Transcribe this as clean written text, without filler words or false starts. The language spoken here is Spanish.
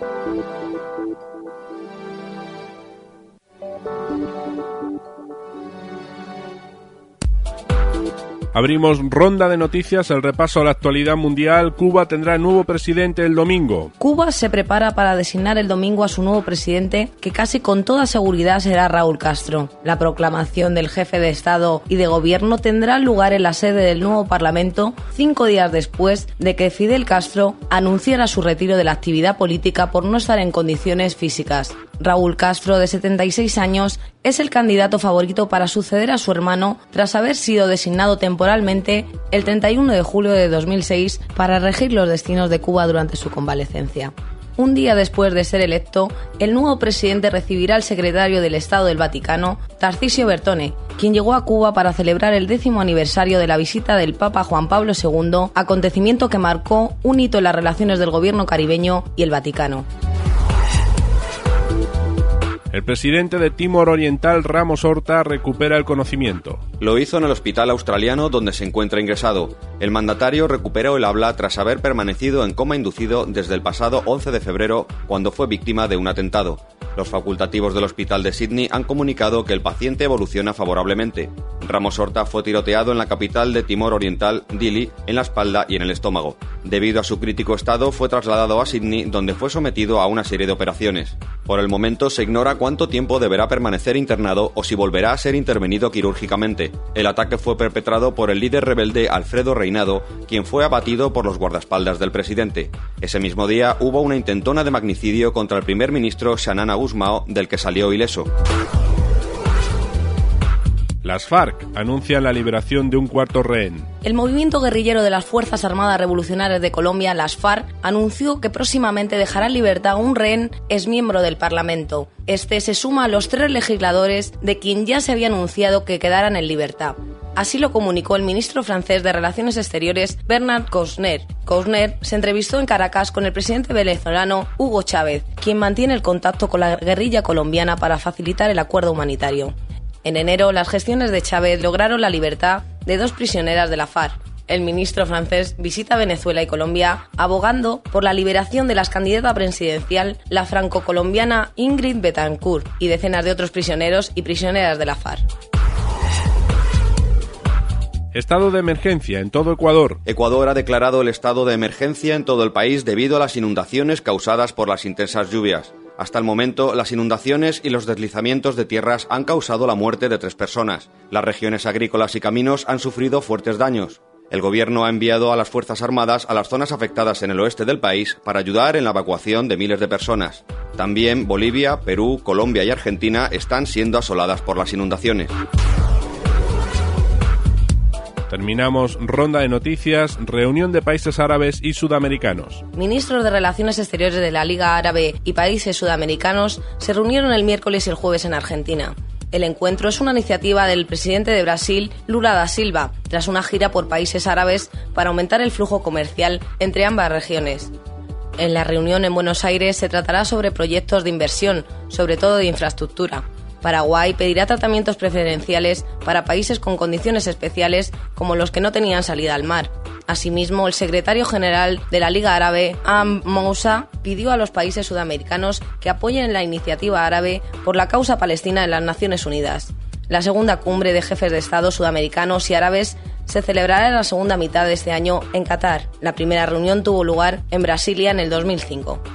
Abrimos ronda de noticias, el repaso a la actualidad mundial. Cuba tendrá nuevo presidente el domingo. Cuba se prepara para designar el domingo a su nuevo presidente, que casi con toda seguridad será Raúl Castro. La proclamación del jefe de Estado y de Gobierno tendrá lugar en la sede del nuevo Parlamento 5 días después de que Fidel Castro anunciara su retiro de la actividad política por no estar en condiciones físicas. Raúl Castro, de 76 años, es el candidato favorito para suceder a su hermano tras haber sido designado temporalmente el 31 de julio de 2006 para regir los destinos de Cuba durante su convalecencia. Un día después de ser electo, el nuevo presidente recibirá al secretario del Estado del Vaticano, Tarcisio Bertone, quien llegó a Cuba para celebrar el 10º aniversario de la visita del Papa Juan Pablo II, acontecimiento que marcó un hito en las relaciones del gobierno caribeño y el Vaticano. El presidente de Timor Oriental, Ramos Horta, recupera el conocimiento. Lo hizo en el hospital australiano donde se encuentra ingresado. El mandatario recuperó el habla tras haber permanecido en coma inducido desde el pasado 11 de febrero, cuando fue víctima de un atentado. Los facultativos del hospital de Sydney han comunicado que el paciente evoluciona favorablemente. Ramos Horta fue tiroteado en la capital de Timor Oriental, Dili, en la espalda y en el estómago. Debido a su crítico estado, fue trasladado a Sydney, donde fue sometido a una serie de operaciones. Por el momento se ignora cuánto tiempo deberá permanecer internado o si volverá a ser intervenido quirúrgicamente. El ataque fue perpetrado por el líder rebelde Alfredo Reinado, quien fue abatido por los guardaespaldas del presidente. Ese mismo día hubo una intentona de magnicidio contra el primer ministro Xanana Gusmao, del que salió ileso. Las FARC anuncian la liberación de un cuarto rehén. El movimiento guerrillero de las Fuerzas Armadas Revolucionarias de Colombia, las FARC, anunció que próximamente dejará en libertad a un rehén exmiembro del Parlamento. Este se suma a los 3 legisladores de quien ya se había anunciado que quedaran en libertad. Así lo comunicó el ministro francés de Relaciones Exteriores, Bernard Kouchner. Kouchner se entrevistó en Caracas con el presidente venezolano Hugo Chávez, quien mantiene el contacto con la guerrilla colombiana para facilitar el acuerdo humanitario. En enero, las gestiones de Chávez lograron la libertad de 2 prisioneras de la FARC. El ministro francés visita Venezuela y Colombia abogando por la liberación de la candidata presidencial, la franco-colombiana Ingrid Betancourt, y decenas de otros prisioneros y prisioneras de la FARC. Estado de emergencia en todo Ecuador. Ecuador ha declarado el estado de emergencia en todo el país debido a las inundaciones causadas por las intensas lluvias. Hasta el momento, las inundaciones y los deslizamientos de tierras han causado la muerte de 3 personas. Las regiones agrícolas y caminos han sufrido fuertes daños. El gobierno ha enviado a las Fuerzas Armadas a las zonas afectadas en el oeste del país para ayudar en la evacuación de miles de personas. También Bolivia, Perú, Colombia y Argentina están siendo asoladas por las inundaciones. Terminamos ronda de noticias, reunión de países árabes y sudamericanos. Ministros de Relaciones Exteriores de la Liga Árabe y países sudamericanos se reunieron el miércoles y el jueves en Argentina. El encuentro es una iniciativa del presidente de Brasil, Lula da Silva, tras una gira por países árabes para aumentar el flujo comercial entre ambas regiones. En la reunión en Buenos Aires se tratará sobre proyectos de inversión, sobre todo de infraestructura. Paraguay pedirá tratamientos preferenciales para países con condiciones especiales como los que no tenían salida al mar. Asimismo, el secretario general de la Liga Árabe, Moussa, pidió a los países sudamericanos que apoyen la iniciativa árabe por la causa palestina en las Naciones Unidas. La segunda cumbre de jefes de Estado sudamericanos y árabes se celebrará en la segunda mitad de este año en Qatar. La primera reunión tuvo lugar en Brasilia en el 2005.